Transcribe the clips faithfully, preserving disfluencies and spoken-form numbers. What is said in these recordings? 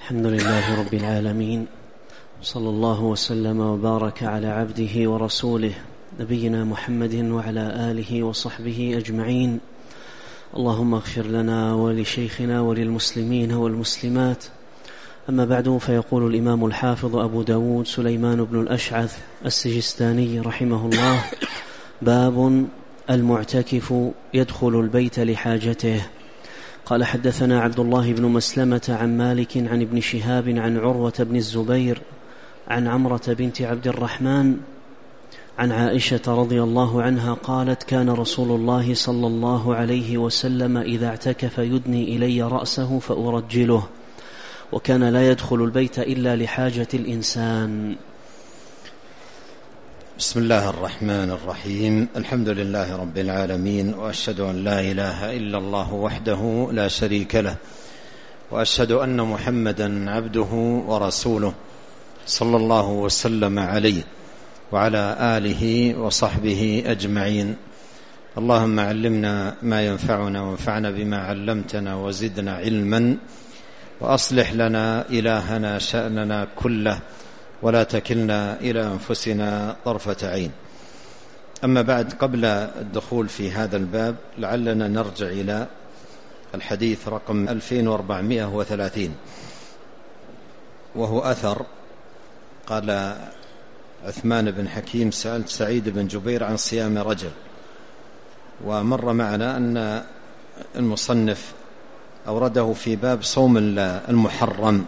الحمد لله رب العالمين، صلى الله وسلم وبارك على عبده ورسوله نبينا محمد وعلى آله وصحبه أجمعين. اللهم اغفر لنا ولشيخنا وللمسلمين والمسلمات. أما بعد، فيقول الإمام الحافظ أبو داود سليمان بن الأشعث السجستاني رحمه الله: باب المعتكف يدخل البيت لحاجته. قال: حدثنا عبد الله بن مسلمة عن مالك عن ابن شهاب عن عروة بن الزبير عن عمرة بنت عبد الرحمن عن عائشة رضي الله عنها قالت: كان رسول الله صلى الله عليه وسلم إذا اعتكف يدني إلي رأسه فأرجله، وكان لا يدخل البيت إلا لحاجة الإنسان. بسم الله الرحمن الرحيم. الحمد لله رب العالمين، وأشهد أن لا إله إلا الله وحده لا شريك له، وأشهد أن محمدا عبده ورسوله صلى الله وسلم عليه وعلى آله وصحبه أجمعين. اللهم علمنا ما ينفعنا وانفعنا بما علمتنا وزدنا علما، وأصلح لنا إلهنا شأننا كله، ولا تكلنا إلى أنفسنا طرفة عين. أما بعد، قبل الدخول في هذا الباب لعلنا نرجع إلى الحديث رقم ألفين وأربعمائة وثلاثين، وهو أثر قال عثمان بن حكيم: سألت سعيد بن جبير عن صيام رجل. ومر معنا أن المصنف أورده في باب صوم المحرم،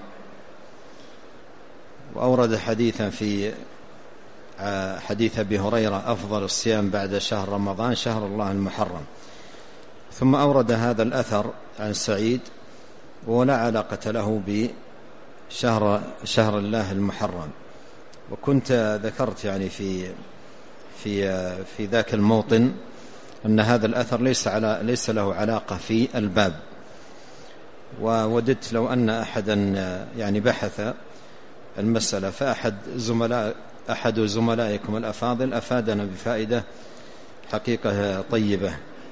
وأورد حديثا في حديث أبي هريرة: أفضل الصيام بعد شهر رمضان شهر الله المحرم. ثم أورد هذا الأثر عن سعيد، ولا علاقة له بشهر شهر الله المحرم. وكنت ذكرت يعني في في في ذاك الموطن أن هذا الأثر ليس على ليس له علاقة في الباب، ووددت لو أن أحدا يعني بحث المسألة، فأحد زملاء أحد زملائكم الأفاضل أفادنا بفائدة حقيقة طيبة،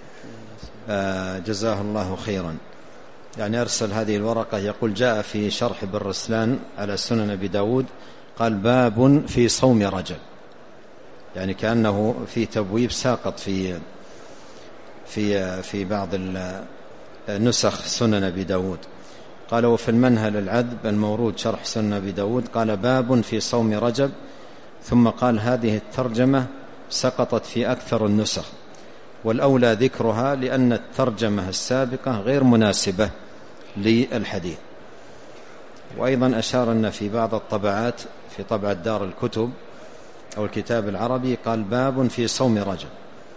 جزاه الله خيرا. يعني أرسل هذه الورقة يقول: جاء في شرح ابن رسلان على سنن أبي داود، قال: باب في صوم رجب، يعني كأنه في تبويب ساقط في في في بعض النسخ سنن أبي داود. قال: وفي المنهل العذب المورود شرح سنن أبي داود قال: باب في صوم رجب، ثم قال: هذه الترجمة سقطت في أكثر النسخ، والأولى ذكرها لأن الترجمة السابقة غير مناسبة للحديث. وأيضا أشار أن في بعض الطبعات في طبعة دار الكتب أو الكتاب العربي قال: باب في صوم رجب،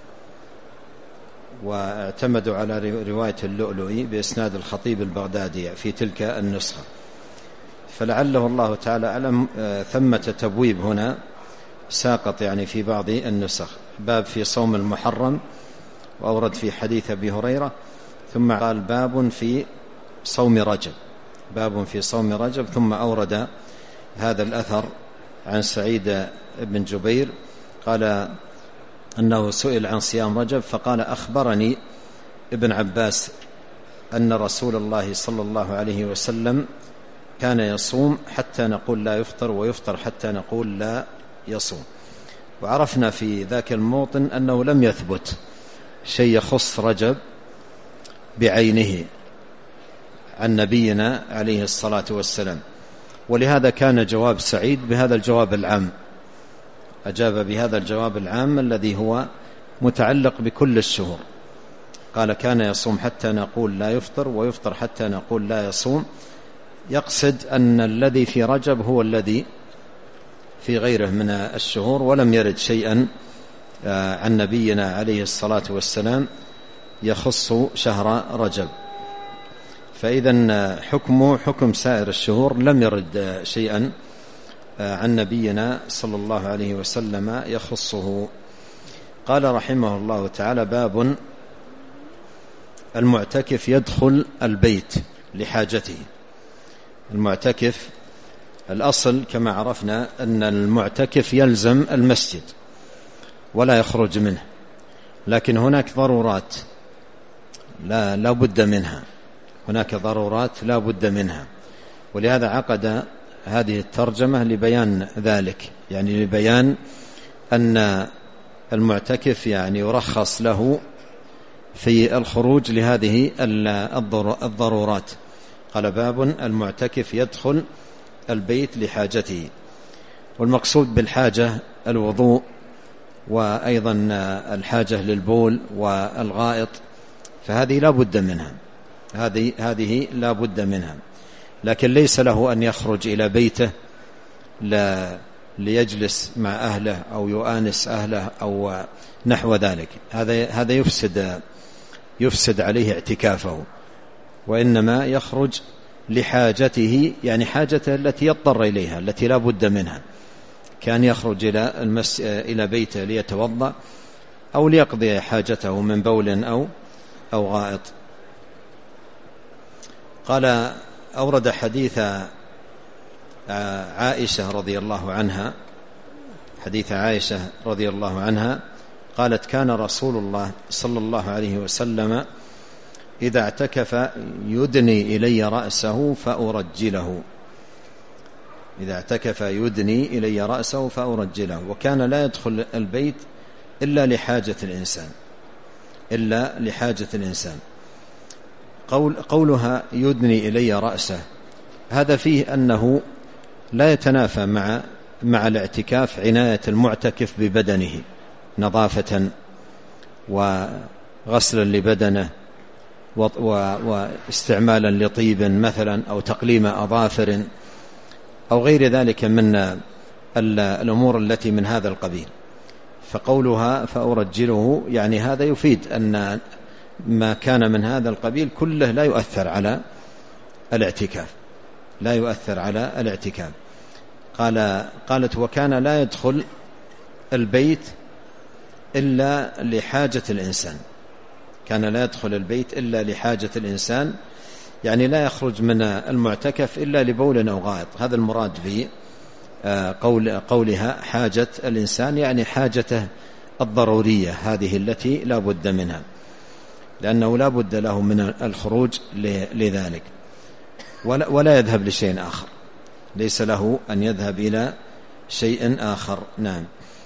واعتمدوا على رواية اللؤلؤي بإسناد الخطيب البغدادي في تلك النسخة. فلعله الله تعالى أعلم ثمة تبويب هنا ساقط يعني في بعض النسخ. باب في صوم المحرم، وأورد في حديث أبي هريرة، ثم قال: باب في صوم رجب، باب في صوم رجب، ثم أورد هذا الأثر عن سعيد بن جبير قال أنه سئل عن صيام رجب فقال: أخبرني ابن عباس أن رسول الله صلى الله عليه وسلم كان يصوم حتى نقول لا يفطر، ويفطر حتى نقول لا يصوم. وعرفنا في ذاك الموطن أنه لم يثبت شيء يخص رجب بعينه عن نبينا عليه الصلاة والسلام، ولهذا كان جواب سعيد بهذا الجواب العام، أجاب بهذا الجواب العام الذي هو متعلق بكل الشهور. قال: كان يصوم حتى نقول لا يفطر، ويفطر حتى نقول لا يصوم، يقصد أن الذي في رجب هو الذي في غيره من الشهور، ولم يرد شيئا عن نبينا عليه الصلاة والسلام يخص شهر رجب. فإذا حكمه حكم سائر الشهور، لم يرد شيئا عن نبينا صلى الله عليه وسلم يخصه. قال رحمه الله تعالى: باب المعتكف يدخل البيت لحاجته. المعتكف الأصل كما عرفنا أن المعتكف يلزم المسجد ولا يخرج منه، لكن هناك ضرورات لا لا بد منها، هناك ضرورات لا بد منها. ولهذا عقد هذه الترجمة لبيان ذلك، يعني لبيان أن المعتكف يعني يرخص له في الخروج لهذه الضرورات. قال باب المعتكف يدخل البيت لحاجته، والمقصود بالحاجة الوضوء، وأيضا الحاجة للبول والغائط، فهذه لا بد منها، هذه هذه لا بد منها، لكن ليس له أن يخرج إلى بيته لا ليجلس مع أهله أو يؤانس أهله أو نحو ذلك، هذا هذا يفسد يفسد عليه اعتكافه، وإنما يخرج لحاجته، يعني حاجته التي يضطر إليها التي لا بد منها، كان يخرج إلى المس... إلى بيته ليتوضأ أو ليقضي حاجته من بول أو أو غائط. قال أورد حديث عائشة رضي الله عنها، حديث عائشة رضي الله عنها قالت: كان رسول الله صلى الله عليه وسلم إذا اعتكف يدني إلي رأسه فأرجله، إذا اعتكف يدني إلي رأسه فأرجله، وكان لا يدخل البيت إلا لحاجة الإنسان، إلا لحاجة الإنسان. قول قولها يدني إلي رأسه، هذا فيه أنه لا يتنافى مع مع الاعتكاف عناية المعتكف ببدنه، نظافة وغسلا لبدنه واستعمالا لطيب مثلا أو تقليم أظافر أو غير ذلك من الأمور التي من هذا القبيل. فقولها فأرجله يعني هذا يفيد أن ما كان من هذا القبيل كله لا يؤثر على الاعتكاف، لا يؤثر على الاعتكاف. قال قالت: وكان لا يدخل البيت إلا لحاجة الإنسان، كان لا يدخل البيت إلا لحاجة الإنسان، يعني لا يخرج من المعتكف إلا لبول أو غائط. هذا المراد به قول قولها حاجة الإنسان، يعني حاجته الضرورية هذه التي لا بد منها، لأنه لا بد له من الخروج لذلك، ولا, ولا يذهب لشيء آخر، ليس له أن يذهب إلى شيء آخر. نعم.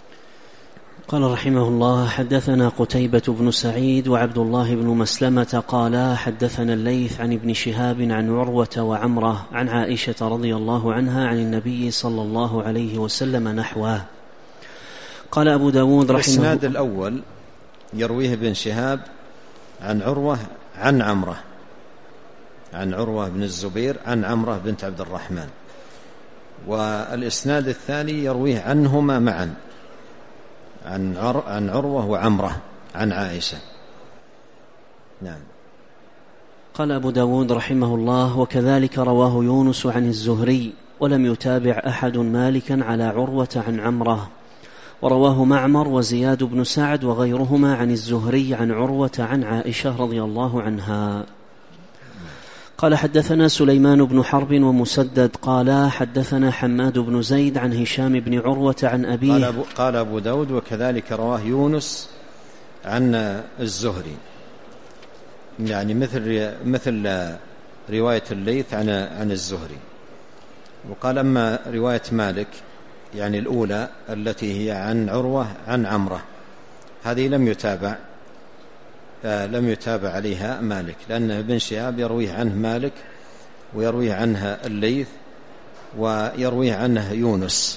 قال رحمه الله: حدثنا قتيبة بن سعيد وعبد الله بن مسلمة قالا حدثنا الليث عن ابن شهاب عن عروة وعمرة عن عائشة رضي الله عنها عن النبي صلى الله عليه وسلم نحوه. قال أبو داود رحمه الله: الإسناد الأول يرويه ابن شهاب عن عروة عن عمرة، عن عروة بن الزبير عن عمرة بنت عبد الرحمن، والإسناد الثاني يرويه عنهما معا، عن عر عن عروة وعمرة عن عائشة. نعم. قال أبو داود رحمه الله: وكذلك رواه يونس عن الزهري، ولم يتابع أحد مالكا على عروة عن عمرة، ورواه معمر وزياد بن سعد وغيرهما عن الزهري عن عروة عن عائشة رضي الله عنها. قال حدثنا سليمان بن حرب ومسدد قالا حدثنا حماد بن زيد عن هشام بن عروة عن أبيه. قال أبو, قال أبو داود: وكذلك رواه يونس عن الزهري، يعني مثل مثل رواية الليث عن عن الزهري. وقال: أما رواية مالك يعني الأولى التي هي عن عروة عن عمرة، هذه لم يتابع لم يتابع عليها مالك، لأن ابن شهاب يرويه عنه مالك ويرويه عنها الليث ويرويه عنه يونس،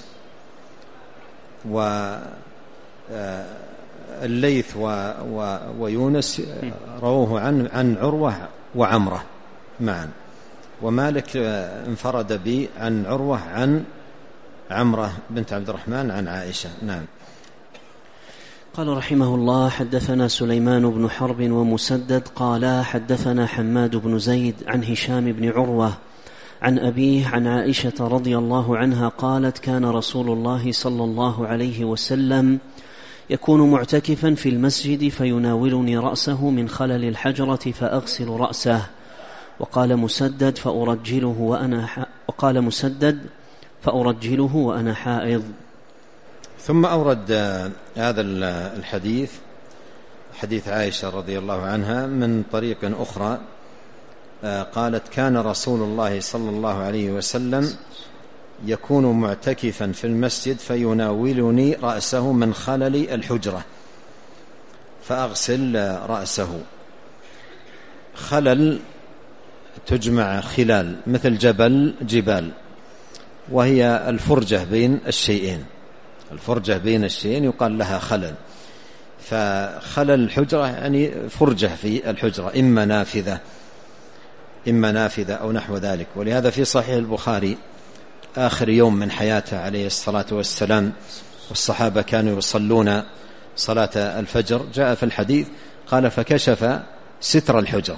والليث ويونس رووه عن عن عروة وعمرة معا، ومالك انفرد به عن عروة عن عمرة بنت عبد الرحمن عن عائشة. نعم. قال رحمه الله: حدثنا سليمان بن حرب ومسدد قالا حدثنا حماد بن زيد عن هشام بن عروة عن أبيه عن عائشة رضي الله عنها قالت: كان رسول الله صلى الله عليه وسلم يكون معتكفا في المسجد فيناولني رأسه من خلل الحجرة فأغسل رأسه. وقال مسدد: فأرجله وأنا ح... وقال مسدد فأرجله وأنا حائض. ثم أورد هذا الحديث، حديث عائشة رضي الله عنها، من طريق أخرى قالت كان رسول الله صلى الله عليه وسلم يكون معتكفا في المسجد فيناولني رأسه من خلل الحجرة فأغسل رأسه. خلل تجمع خلال مثل جبل جبال، وهي الفرجة بين الشيئين، الفرجة بين الشيئين يقال لها خلل. فخلل الحجرة يعني فرجة في الحجرة، إما نافذة إما نافذة أو نحو ذلك. ولهذا في صحيح البخاري آخر يوم من حياته عليه الصلاة والسلام والصحابة كانوا يصلون صلاة الفجر، جاء في الحديث قال فكشف ستر الحجرة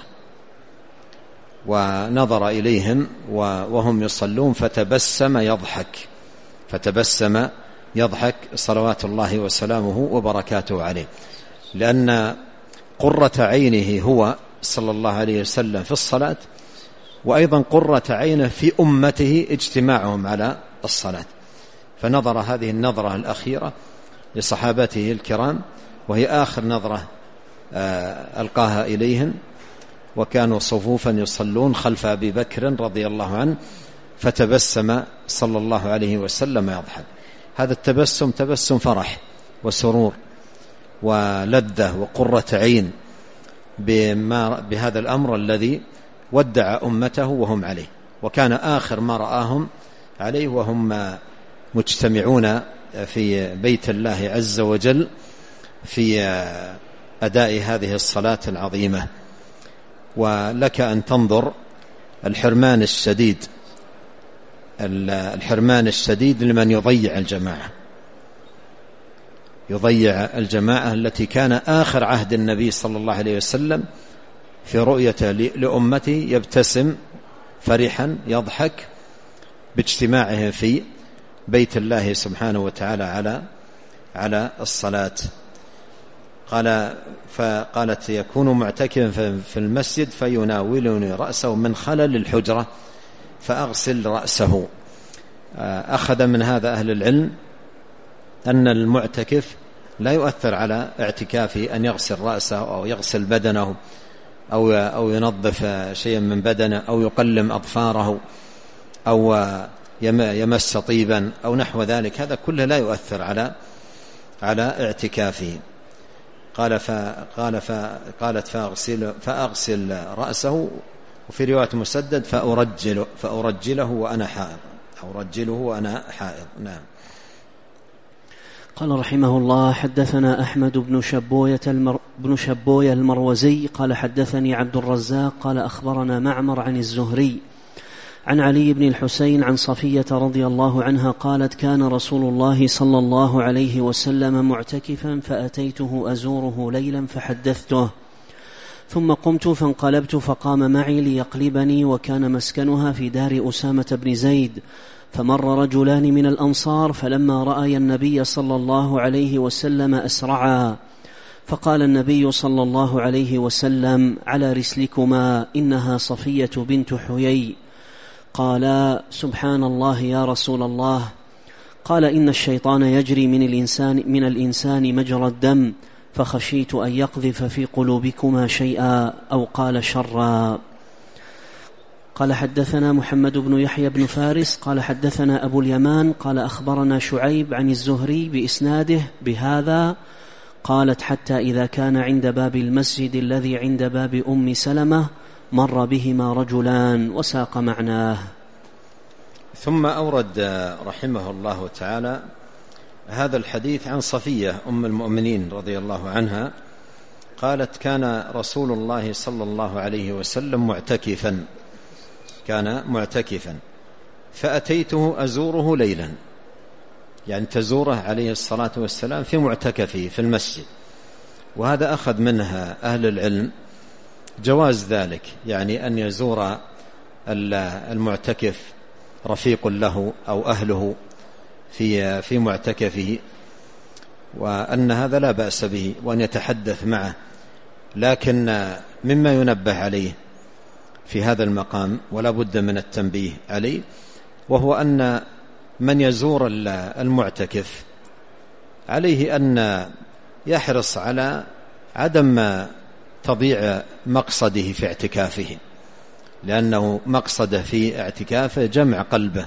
ونظر إليهم وهم يصلون فتبسم يضحك فتبسم يضحك صلوات الله وسلامه وبركاته عليه، لأن قرة عينه هو صلى الله عليه وسلم في الصلاة، وأيضا قرة عينه في أمته اجتماعهم على الصلاة. فنظر هذه النظرة الأخيرة لصحابته الكرام، وهي آخر نظرة ألقاها إليهم، وكانوا صفوفا يصلون خلف أبي بكر رضي الله عنه، فتبسم صلى الله عليه وسلم يضحك. هذا التبسم تبسم فرح وسرور ولذة وقرة عين بما بهذا الأمر الذي ودع أمته وهم عليه، وكان آخر ما رآهم عليه وهم مجتمعون في بيت الله عز وجل في أداء هذه الصلاة العظيمة. ولك أن تنظر الحرمان الشديد الحرمان الشديد لمن يضيع الجماعة يضيع الجماعة التي كان آخر عهد النبي صلى الله عليه وسلم في رؤيته لأمته يبتسم فرحا يضحك باجتماعه في بيت الله سبحانه وتعالى على على الصلاة. قال فقالت يكون معتكفا في المسجد فيناولني رأسه من خلل الحجرة فأغسل رأسه. أخذ من هذا أهل العلم أن المعتكف لا يؤثر على اعتكافه أن يغسل رأسه أو يغسل بدنه أو أو ينظف شيئا من بدنه أو يقلم أظفاره أو يمس طيبا أو نحو ذلك، هذا كله لا يؤثر على على اعتكافه. قال فقال فقالت فأغسل فأغسل رأسه، وفي رواية مسدد فأرجل فأرجله وأنا حائض أو رجله وأنا حائض. نعم. قال رحمه الله: حدثنا أحمد بن شبوية المر... بن شبوية المروزي قال حدثني عبد الرزاق قال أخبرنا معمر عن الزهري عن علي بن الحسين عن صفية رضي الله عنها قالت: كان رسول الله صلى الله عليه وسلم معتكفا فأتيته أزوره ليلا فحدثته، ثم قمت فانقلبت فقام معي ليقلبني، وكان مسكنها في دار أسامة بن زيد. فمر رجلان من الأنصار فلما رأي النبي صلى الله عليه وسلم أسرعا، فقال النبي صلى الله عليه وسلم: على رسلكما، إنها صفية بنت حيي. قال: سبحان الله يا رسول الله. قال: إن الشيطان يجري من الإنسان, من الإنسان مجرى الدم، فخشيت أن يقذف في قلوبكما شيئا أو قال شرا. قال: حدثنا محمد بن يحيى بن فارس قال حدثنا أبو اليمان قال أخبرنا شعيب عن الزهري بإسناده بهذا. قالت: حتى إذا كان عند باب المسجد الذي عند باب أم سلمة مر بهما رجلان، وساق معناه. ثم أورد رحمه الله تعالى هذا الحديث عن صفية أم المؤمنين رضي الله عنها قالت: كان رسول الله صلى الله عليه وسلم معتكفا كان معتكفا فأتيته أزوره ليلا، يعني تزوره عليه الصلاة والسلام في معتكفه في المسجد. وهذا أخذ منها أهل العلم جواز ذلك، يعني أن يزور المعتكف رفيق له أو أهله في في معتكفه، وأن هذا لا بأس به، وأن يتحدث معه. لكن مما ينبه عليه في هذا المقام ولا بد من التنبيه عليه، وهو أن من يزور المعتكف عليه أن يحرص على عدم تضييع مقصده في اعتكافه، لأنه مقصده في اعتكافه جمع قلبه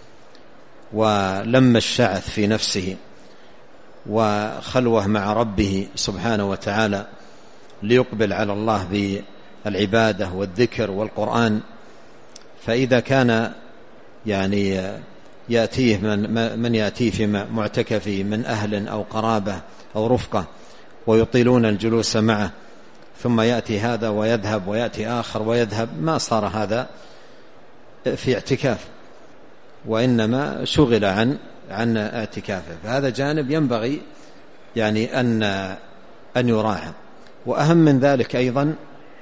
ولم الشعث في نفسه وخلوة مع ربه سبحانه وتعالى ليقبل على الله بالعبادة والذكر والقرآن. فإذا كان يعني يأتيه من, من يأتيه في معتكفه من أهل أو قرابة أو رفقة ويطيلون الجلوس معه، ثم يأتي هذا ويذهب ويأتي آخر ويذهب، ما صار هذا في اعتكاف، وإنما شغل عن عن اعتكافه. فهذا جانب ينبغي يعني أن أن يراعى. وأهم من ذلك أيضا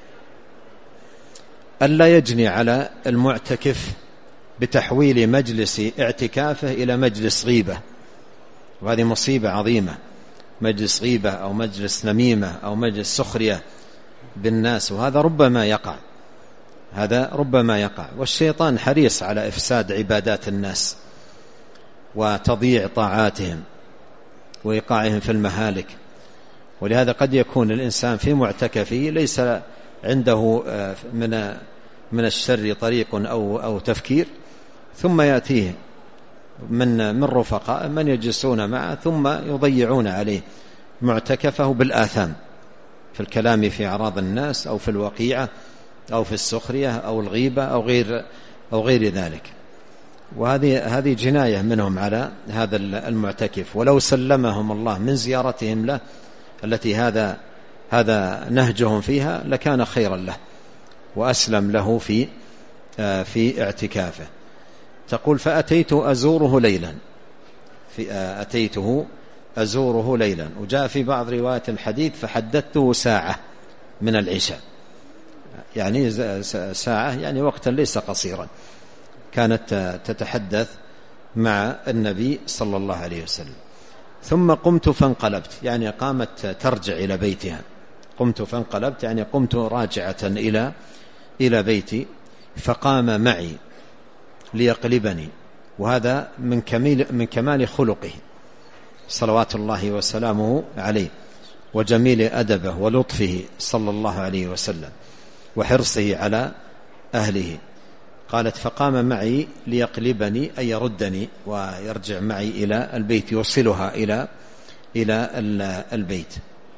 ألا يجني على المعتكف بتحويل مجلس اعتكافه إلى مجلس غيبة، وهذه مصيبة عظيمة. مجلس غيبة أو مجلس نميمة أو مجلس سخرية بالناس، وهذا ربما يقع هذا ربما يقع والشيطان حريص على إفساد عبادات الناس وتضييع طاعاتهم وإيقاعهم في المهالك. ولهذا قد يكون الإنسان في معتكفه ليس عنده من من الشر طريق أو أو تفكير، ثم يأتيه من من رفقاء من يجلسون معه ثم يضيعون عليه معتكفه بالآثام في الكلام في أعراض الناس أو في الوقيعة أو في السخرية أو الغيبة أو غير أو غير ذلك. وهذه هذه جناية منهم على هذا المعتكف، ولو سلمهم الله من زيارتهم له التي هذا هذا نهجهم فيها لكان خيرا له وأسلم له في في اعتكافه. تقول فأتيت أزوره ليلا، في أتيته أزوره ليلا، وجاء في بعض روايات الحديث فحدثته ساعة من العشاء، يعني ساعة يعني وقتا ليس قصيرا، كانت تتحدث مع النبي صلى الله عليه وسلم. ثم قمت فانقلبت، يعني قامت ترجع إلى بيتها. قمت فانقلبت يعني قمت راجعة إلى إلى بيتي، فقام معي ليقلبني، وهذا من كمال من كمال خلقه صلوات الله وسلامه عليه وجميل أدبه ولطفه صلى الله عليه وسلم وحرصه على أهله. قالت فقام معي ليقلبني أي يردني ويرجع معي إلى البيت، يوصلها إلى إلى البيت.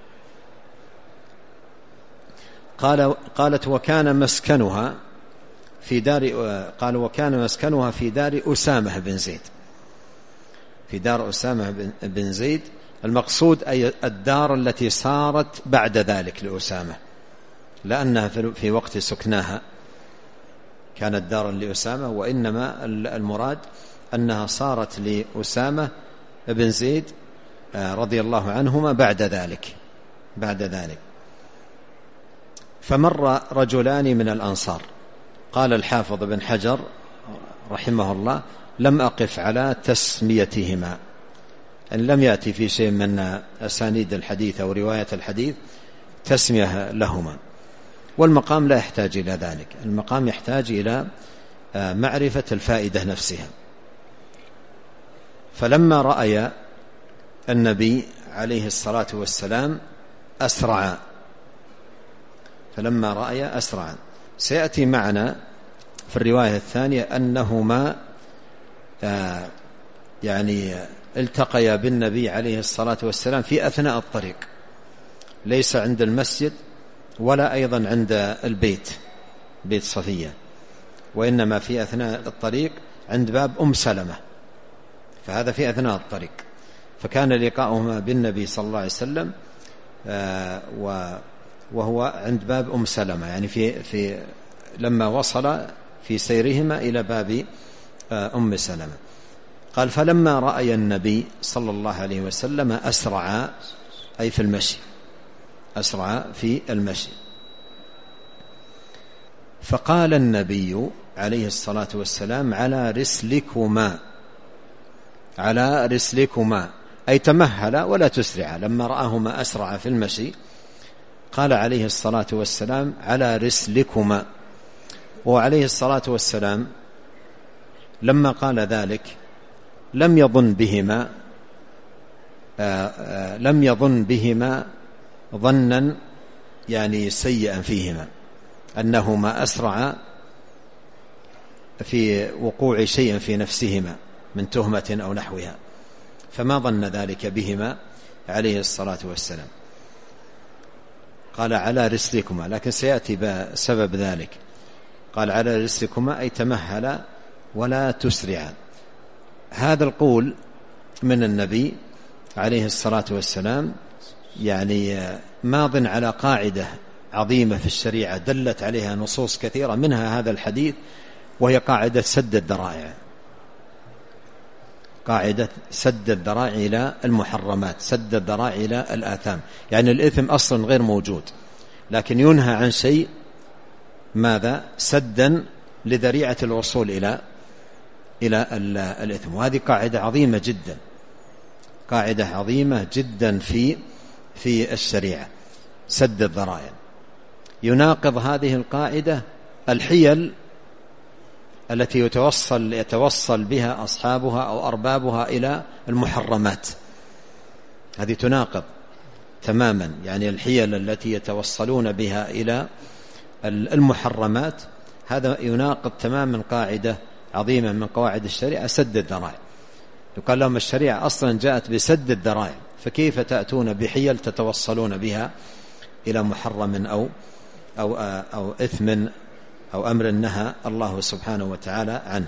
قال قالت وكان مسكنها في دار قال وكان مسكنها في دار أسامة بن زيد، في دار أسامة بن زيد. المقصود أي الدار التي صارت بعد ذلك لأسامة، لأنها في وقت سكناها كانت دارا لأسامة، وإنما المراد أنها صارت لأسامة بن زيد رضي الله عنهما بعد ذلك بعد ذلك فمر رجلان من الأنصار. قال الحافظ بن حجر رحمه الله لم أقف على تسميتهما، أن لم يأتي في شيء من أسانيد الحديث أو رواية الحديث تسمية لهما، والمقام لا يحتاج إلى ذلك. المقام يحتاج إلى معرفة الفائدة نفسها. فلما رأي النبي عليه الصلاة والسلام أسرع، فلما رأي أسرع. سيأتي معنا في الرواية الثانية أنهما يعني التقيا بالنبي عليه الصلاة والسلام في أثناء الطريق، ليس عند المسجد ولا أيضا عند البيت بيت صفية، وإنما في أثناء الطريق عند باب أم سلمة، فهذا في أثناء الطريق. فكان لقاؤهما بالنبي صلى الله عليه وسلم وهو عند باب أم سلمة، يعني في في لما وصل في سيرهما إلى باب أم سلمة. قال فلما رأي النبي صلى الله عليه وسلم أسرع، أي في المشي، أسرع في المشي. فقال النبي عليه الصلاة والسلام على رسلكما، على رسلكما أي تمهل ولا تسرع. لما رآهما أسرع في المشي قال عليه الصلاة والسلام على رسلكما. وعليه الصلاة والسلام لما قال ذلك لم يظن بهما آآ آآ لم يظن بهما ظنا يعني سيئا فيهما، أنهما أسرع في وقوع شيء في نفسهما من تهمة أو نحوها، فما ظن ذلك بهما عليه الصلاة والسلام. قال على رسلكما، لكن سيأتي بسبب ذلك. قال على رسلكما أي تمهل ولا تسرعا. هذا القول من النبي عليه الصلاة والسلام يعني ماض على قاعدة عظيمة في الشريعة دلت عليها نصوص كثيرة، منها هذا الحديث، وهي قاعدة سد الذرائع. قاعدة سد الذرائع إلى المحرمات، سد الذرائع إلى الآثام. يعني الإثم أصلا غير موجود، لكن ينهى عن شيء ماذا؟ سدا لذريعة الوصول إلى إلى الإثم. وهذه قاعدة عظيمة جدا، قاعدة عظيمة جدا في في الشريعة، سد الذرائع. يناقض هذه القاعدة الحيل التي يتوصل يتوصل بها أصحابها أو أربابها إلى المحرمات، هذه تناقض تماما. يعني الحيل التي يتوصلون بها إلى المحرمات هذا يناقض تماما قاعدة عظيمة من قواعد الشريعة، سد الذرائع. يقال لهم الشريعة أصلا جاءت بسد الذرائع، فكيف تأتون بحيل تتوصلون بها إلى محرم أو أو أو إثم أو أمر نهى الله سبحانه وتعالى عنه.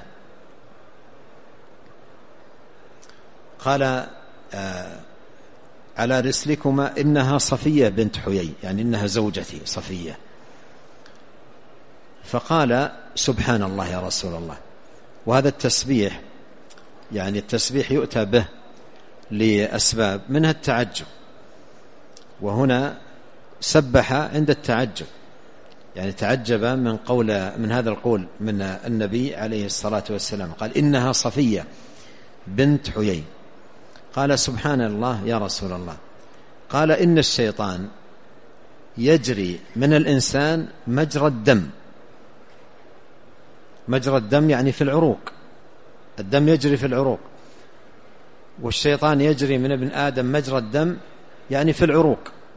قال آه على رسلكما إنها صفية بنت حيي، يعني إنها زوجتي صفية. فقال سبحان الله يا رسول الله. وهذا التسبيح يعني التسبيح يؤتى به لأسباب، منها التعجب، وهنا سبح عند التعجب، يعني تعجب من قول من هذا القول من النبي عليه الصلاة والسلام. قال إنها صفية بنت حيي. قال سبحان الله يا رسول الله. قال إن الشيطان يجري من الإنسان مجرى الدم. مجرى الدم يعني في العروق، الدم يجري في العروق، والشيطان يجري من ابن آدم مجرى الدم يعني في العروق.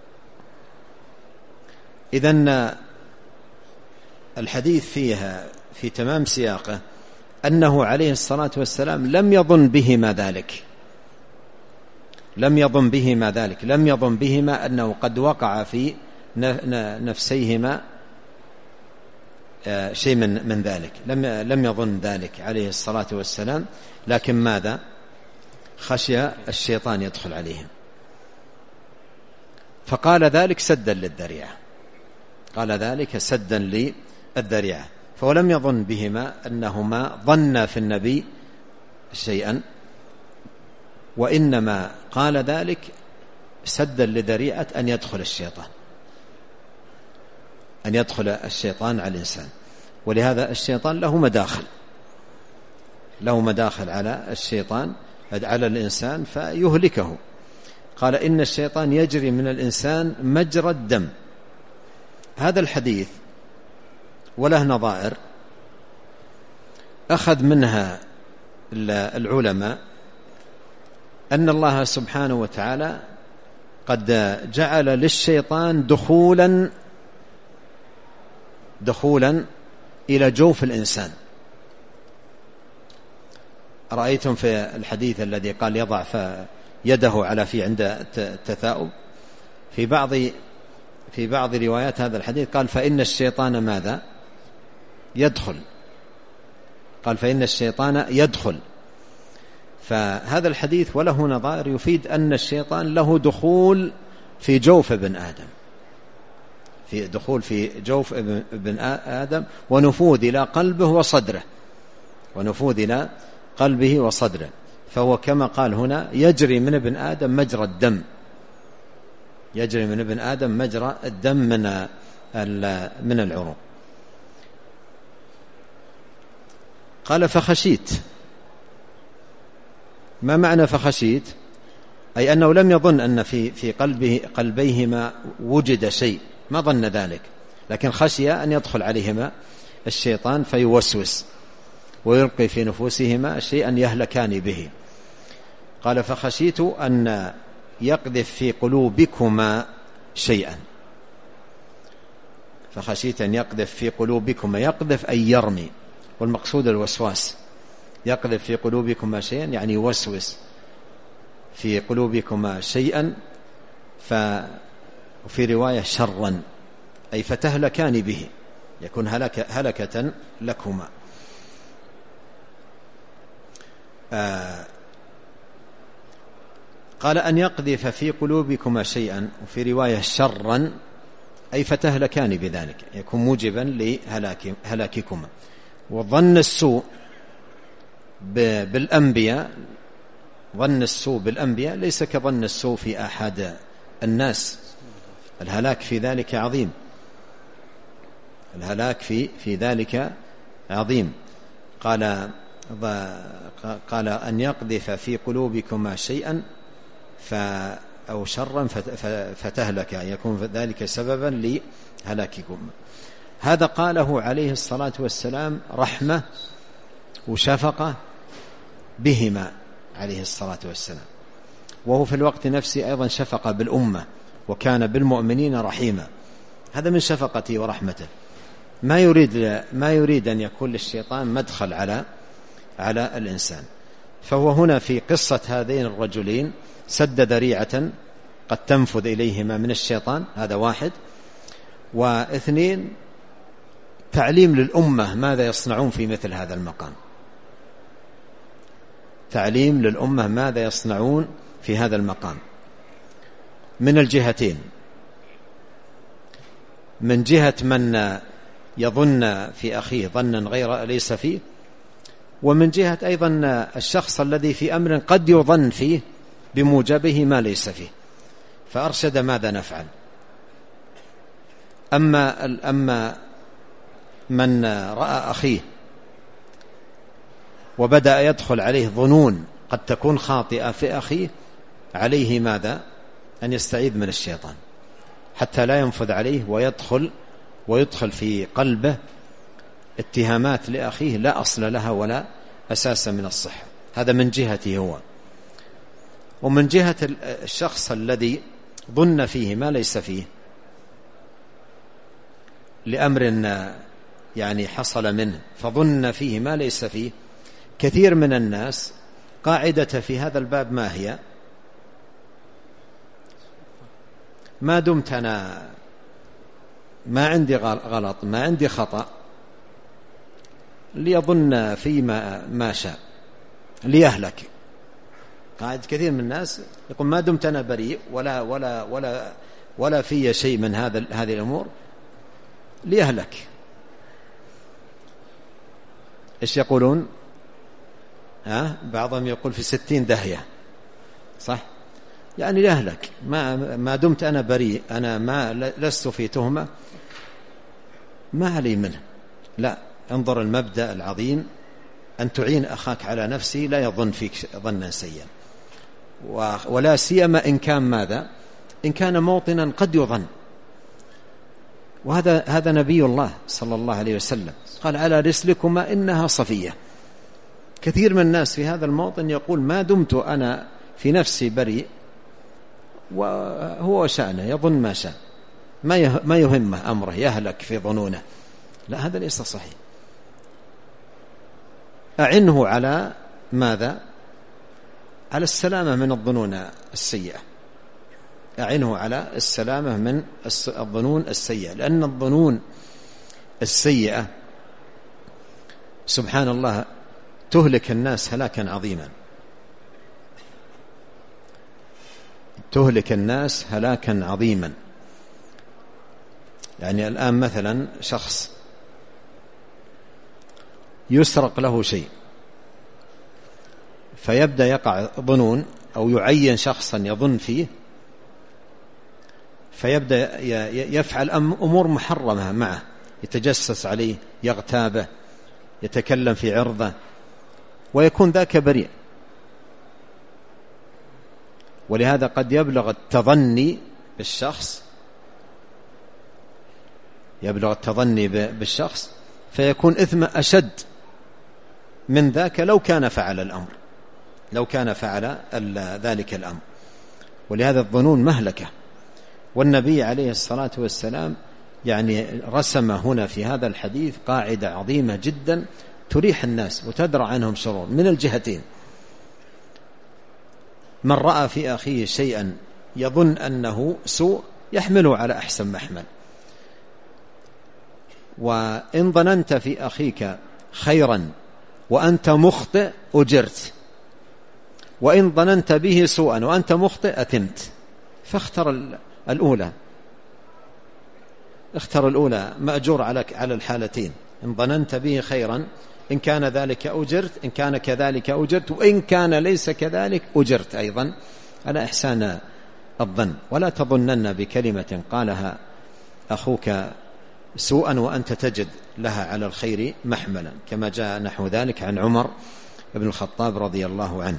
إذن الحديث فيها في تمام سياقه أنه عليه الصلاة والسلام لم يظن بهما ذلك، لم يظن بهما ذلك لم يظن بهما أنه قد وقع في نفسيهما شيء من من ذلك، لم لم يظن ذلك عليه الصلاة والسلام. لكن ماذا؟ خشي الشيطان يدخل عليهم، فقال ذلك سدا للذريعة، قال ذلك سدا للذريعة. فهو لم يظن بهما أنهما ظن في النبي شيئا، وإنما قال ذلك سدا لذريعة أن يدخل الشيطان، أن يدخل الشيطان على الإنسان. ولهذا الشيطان له مداخل، له مداخل على الشيطان على الإنسان فيهلكه. قال إن الشيطان يجري من الإنسان مجرى الدم. هذا الحديث وله نظائر أخذ منها العلماء أن الله سبحانه وتعالى قد جعل للشيطان دخولا دخولا إلى جوف الإنسان. رأيتم في الحديث الذي قال يضع يده على في عند التثاؤب، في بعض في بعض روايات هذا الحديث قال فإن الشيطان ماذا؟ يدخل، قال فإن الشيطان يدخل. فهذا الحديث وله نظائر يفيد أن الشيطان له دخول في جوف ابن آدم، في دخول في جوف ابن آدم ونفوذ إلى قلبه وصدره، ونفوذ إلى قلبه وصدره. فهو كما قال هنا يجري من ابن آدم مجرى الدم، يجري من ابن آدم مجرى الدم من من العروق. قال فخشيت. ما معنى فخشيت؟ أي أنه لم يظن أن في في قلبه قلبيهما وجد شيء، ما ظن ذلك، لكن خشي أن يدخل عليهما الشيطان فيوسوس ويلقي في نفوسهما شيئا يهلكان به. قال فخشيت أن يقذف في قلوبكما شيئا، فخشيت أن يقذف في قلوبكما، يقذف أي يرمي، والمقصود الوسواس، يقذف في قلوبكما شيئا يعني يوسوس في قلوبكما شيئا، وفي رواية شرا أي فتهلكان به، يكون هلك هلكة لكما. آه قال أن يقذف في قلوبكما شيئا، وفي رواية شرا أي فتهلكان بذلك، يكون موجبا لهلاككما. وظن السوء بالأنبياء، ظن السوء بالأنبياء ليس كظن السوء في أحد الناس، الهلاك في ذلك عظيم، الهلاك في في ذلك عظيم. قال قال أن يقذف في قلوبكما شيئا ف أو شرا فتهلك، يكون ذلك سببا لهلاككم. هذا قاله عليه الصلاة والسلام رحمة وشفقة بهما عليه الصلاة والسلام، وهو في الوقت نفسه أيضا شفقة بالأمة، وكان بالمؤمنين رحيما. هذا من شفقته ورحمته، ما يريد ما يريد أن يكون للشيطان مدخل على على الإنسان. فهو هنا في قصة هذين الرجلين سد ذريعة قد تنفذ إليهما من الشيطان، هذا واحد. واثنين تعليم للأمة ماذا يصنعون في مثل هذا المقام، تعليم للأمة ماذا يصنعون في هذا المقام من الجهتين، من جهة من يظن في أخيه ظنا غير ليس فيه، ومن جهة أيضا الشخص الذي في أمر قد يظن فيه بموجبه ما ليس فيه. فأرشد ماذا نفعل. أما أما من رأى أخيه وبدأ يدخل عليه ظنون قد تكون خاطئة في أخيه، عليه ماذا؟ أن يستعيذ من الشيطان حتى لا ينفذ عليه ويدخل ويدخل في قلبه اتهامات لأخيه لا أصل لها ولا أساس من الصحة. هذا من جهته هو. ومن جهة الشخص الذي ظن فيه ما ليس فيه لأمر يعني حصل منه، فظن فيه ما ليس فيه. كثير من الناس قاعدة في هذا الباب ما هي؟ ما دمت أنا ما عندي غلط، ما عندي خطأ، ليظن فيما ما شاء ليهلك. قاعد كثير من الناس يقول ما دمت أنا بريء ولا ولا ولا ولا في شيء من هذا هذه الأمور ليهلك. إيش يقولون؟ ها بعضهم يقول في ستين داهية، صح؟ يعني ليهلك، ما ما دمت أنا بريء، أنا ما لست في تهمة، ما علي منه. لا، انظر المبدأ العظيم أن تعين أخاك على نفسه لا يظن فيك ظنا سيئا، ولا سيما إن كان ماذا؟ إن كان موطنا قد يظن. وهذا هذا نبي الله صلى الله عليه وسلم قال على رسلكما إنها صفية. كثير من الناس في هذا الموطن يقول ما دمت أنا في نفسي بريء، وهو شأنه يظن ما شاء، ما يهمه أمره، يهلك في ظنونه. لا، هذا ليس صحيح. أعنه على ماذا؟ على السلامة من الظنون السيئة، أعنه على السلامة من الظنون السيئة، لأن الظنون السيئة سبحان الله تهلك الناس هلاكا عظيما، تهلك الناس هلاكا عظيما. يعني الآن مثلا شخص يسرق له شيء، فيبدأ يقع ظنون أو يعين شخصا يظن فيه، فيبدأ يفعل أمور محرمة معه، يتجسس عليه، يغتابه، يتكلم في عرضه، ويكون ذاك بريء. ولهذا قد يبلغ التظني بالشخص يبلغ التظني بالشخص فيكون إثم أشد من ذاك لو كان فعل الأمر لو كان فعل ذلك الأمر. ولهذا الظنون مهلكة. والنبي عليه الصلاة والسلام يعني رسم هنا في هذا الحديث قاعدة عظيمة جدا، تريح الناس وتدرع عنهم شرور من الجهتين. من رأى في أخيه شيئا يظن أنه سوء يحمله على أحسن محمل. وإن ظننت في أخيك خيرا وأنت مخطئ أجرت، وإن ظننت به سوءا وأنت مخطئ أثمت. فاختر الأولى، اختر الأولى، مأجور على على الحالتين. إن ظننت به خيرا إن كان ذلك أجرت، إن كان كذلك أجرت، وإن كان ليس كذلك أجرت أيضا على إحسان الظن. ولا تظنن بكلمة قالها أخوك سوءا وأنت تجد لها على الخير محملا، كما جاء نحو ذلك عن عمر بن الخطاب رضي الله عنه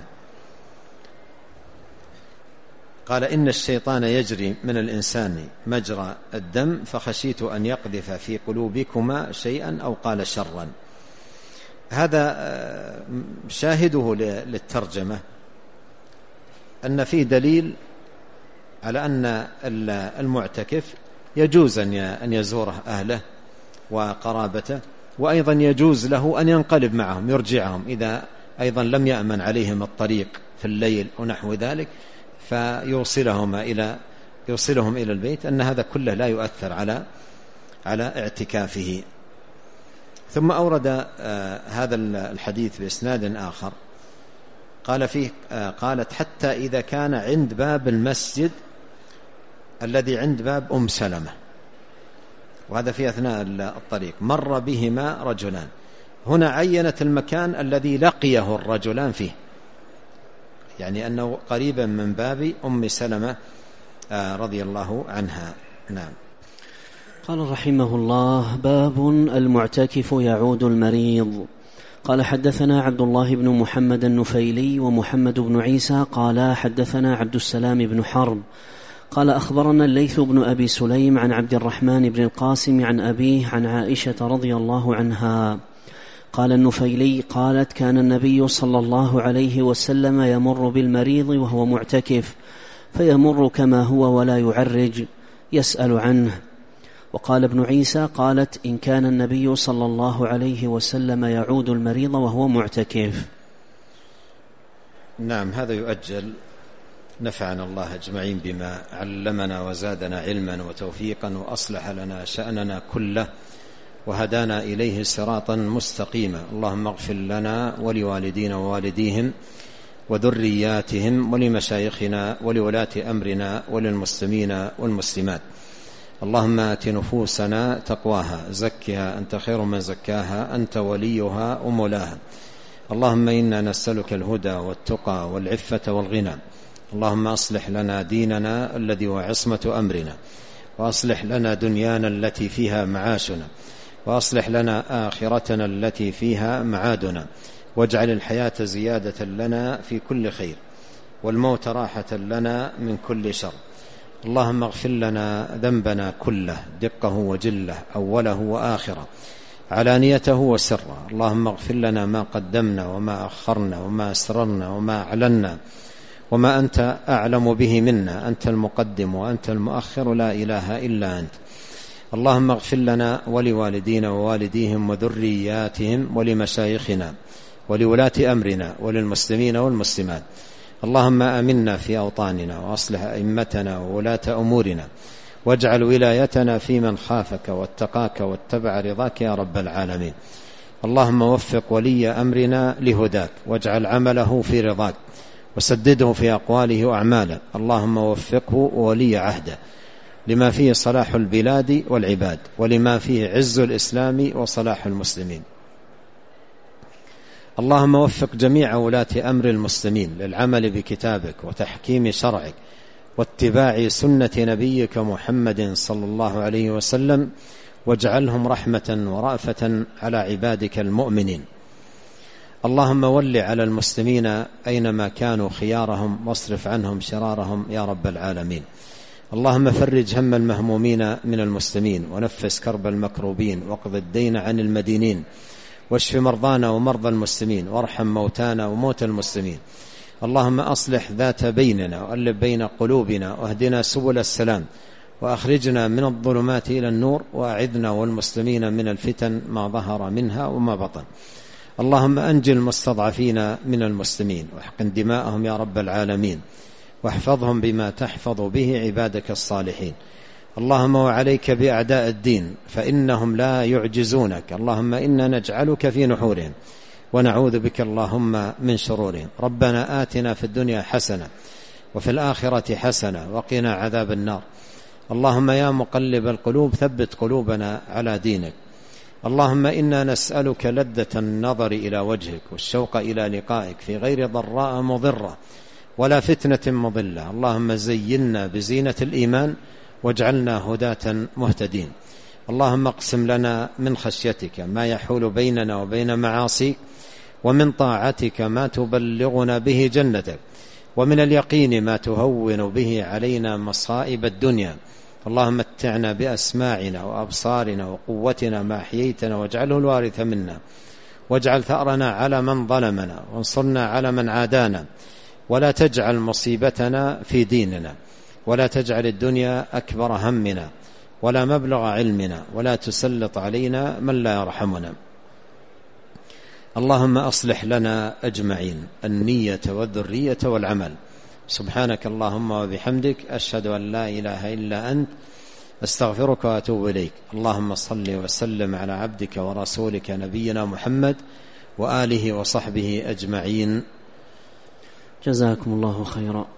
قال: إن الشيطان يجري من الإنسان مجرى الدم فخشيت أن يقذف في قلوبكما شيئا أو قال شرا. هذا شاهده للترجمة أن فيه دليل على أن المعتكف يجوز أن يزور أهله وقرابته، وأيضا يجوز له أن ينقلب معهم يرجعهم إذا أيضا لم يأمن عليهم الطريق في الليل ونحو ذلك، فيوصلهم إلى يوصلهم إلى البيت. أن هذا كله لا يؤثر على على اعتكافه. ثم أورد آه هذا الحديث بإسناد آخر قال فيه آه قالت: حتى إذا كان عند باب المسجد الذي عند باب أم سلمة، وهذا في أثناء الطريق، مر بهما رجلان. هنا عينت المكان الذي لقيه الرجلان فيه، يعني أنه قريبا من باب أم سلمة آه رضي الله عنها. نعم. قال رحمه الله: باب المعتكف يعود المريض. قال: حدثنا عبد الله بن محمد النفيلي ومحمد بن عيسى قال حدثنا عبد السلام بن حرب قال أخبرنا الليث بن أبي سليم عن عبد الرحمن بن القاسم عن أبيه عن عائشة رضي الله عنها قال النفيلي قالت: كان النبي صلى الله عليه وسلم يمر بالمريض وهو معتكف فيمر كما هو ولا يعرج يسأل عنه. وقال ابن عيسى قالت: إن كان النبي صلى الله عليه وسلم يعود المريض وهو معتكف. نعم. هذا يؤجل. نفعنا الله أجمعين بما علمنا وزادنا علما وتوفيقا وأصلح لنا شأننا كله وهدانا إليه صراطا مستقيما. اللهم اغفر لنا ولوالدينا ووالديهم وذرياتهم ولمشايخنا ولولاة أمرنا وللمسلمين والمسلمات. اللهم آت نفوسنا تقواها زكها أنت خير من زكاها أنت وليها ومولاها. اللهم إنا نسألك الهدى والتقى والعفة والغنى. اللهم أصلح لنا ديننا الذي هو عصمة أمرنا، وأصلح لنا دنيانا التي فيها معاشنا، وأصلح لنا آخرتنا التي فيها معادنا، واجعل الحياة زيادة لنا في كل خير والموت راحة لنا من كل شر. اللهم اغفر لنا ذنبنا كله دقه وجله أوله وآخره علانيته وسره. اللهم اغفر لنا ما قدمنا وما أخرنا وما أسررنا وما أعلنا وما أنت أعلم به منا. أنت المقدم وأنت المؤخر لا إله إلا أنت. اللهم اغفر لنا ولوالدينا ووالديهم وذرياتهم ولمشايخنا ولولاة أمرنا وللمسلمين والمسلمات. اللهم آمنا في أوطاننا وأصلح أئمتنا وولاة أمورنا، واجعل ولايتنا في من خافك واتقاك واتبع رضاك يا رب العالمين. اللهم وفق ولي أمرنا لهداك، واجعل عمله في رضاك، وسدده في أقواله وأعماله. اللهم وفقه وولي عهده لما فيه صلاح البلاد والعباد، ولما فيه عز الإسلام وصلاح المسلمين. اللهم وفق جميع ولاة أمر المسلمين للعمل بكتابك وتحكيم شرعك واتباع سنة نبيك محمد صلى الله عليه وسلم، واجعلهم رحمة ورأفة على عبادك المؤمنين. اللهم ول على المسلمين أينما كانوا خيارهم، واصرف عنهم شرارهم يا رب العالمين. اللهم فرج هم المهمومين من المسلمين، ونفس كرب المكروبين، واقض الدين عن المدينين، واشف مرضانا ومرضى المسلمين، وارحم موتانا وموتى المسلمين. اللهم أصلح ذات بيننا، وألف بين قلوبنا، واهدنا سبل السلام، وأخرجنا من الظلمات إلى النور، وأعذنا والمسلمين من الفتن ما ظهر منها وما بطن. اللهم أنجِ المستضعفين من المسلمين واحقن دماءهم يا رب العالمين، واحفظهم بما تحفظ به عبادك الصالحين. اللهم وعليك بأعداء الدين فإنهم لا يعجزونك، اللهم إنا نجعلك في نحورهم ونعوذ بك اللهم من شرورهم. ربنا آتنا في الدنيا حسنة وفي الآخرة حسنة وقنا عذاب النار. اللهم يا مقلب القلوب ثبت قلوبنا على دينك. اللهم إنا نسألك لذة النظر إلى وجهك والشوق إلى لقائك في غير ضراء مضرة ولا فتنة مضلة. اللهم زينا بزينة الإيمان واجعلنا هداة مهتدين. اللهم اقسم لنا من خشيتك ما يحول بيننا وبين معاصيك، ومن طاعتك ما تبلغنا به جنتك، ومن اليقين ما تهون به علينا مصائب الدنيا. اللهم متعنا بأسماعنا وأبصارنا وقوتنا ما أحييتنا، واجعله الوارث منا، واجعل ثأرنا على من ظلمنا، وانصرنا على من عادانا، ولا تجعل مصيبتنا في ديننا، ولا تجعل الدنيا أكبر همنا ولا مبلغ علمنا، ولا تسلط علينا من لا يرحمنا. اللهم أصلح لنا أجمعين النية والذرية والعمل. سبحانك اللهم وبحمدك، أشهد أن لا إله إلا أنت، أستغفرك وأتوب إليك. اللهم صل وسلم على عبدك ورسولك نبينا محمد وآله وصحبه أجمعين. جزاكم الله خيرا.